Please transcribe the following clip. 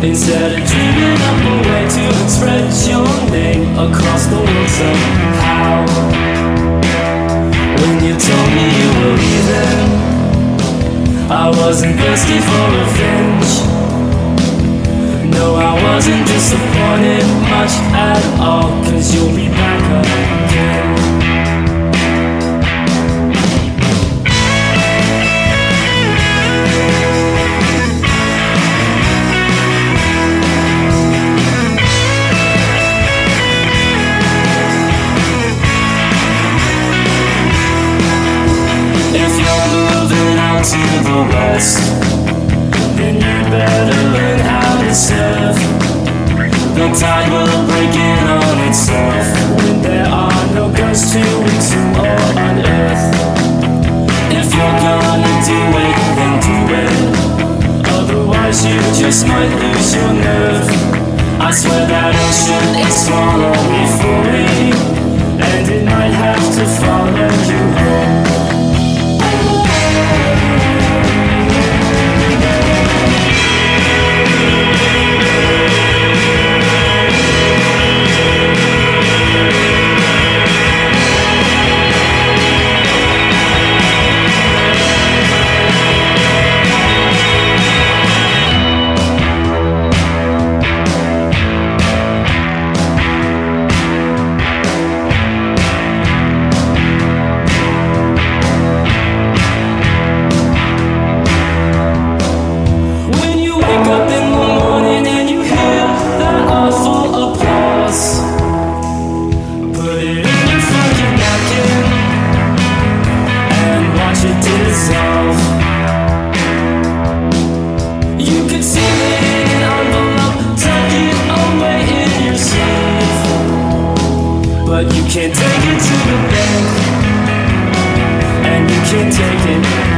Instead of dreaming up a way to express your name across the world somehow. When you told me you were leaving, I wasn't thirsty for revenge. No, I wasn't disappointed much at all, 'cause you'll be back again. To the west, then you better learn how to surf. The tide will break in on itself when there are no ghosts to exhume or unearth. If you're gonna do it, then do it. Otherwise you just might lose your nerve. I swear that ocean is swallow me fully, and it might have to follow you home. But you can't take it to the bank, and you can't take it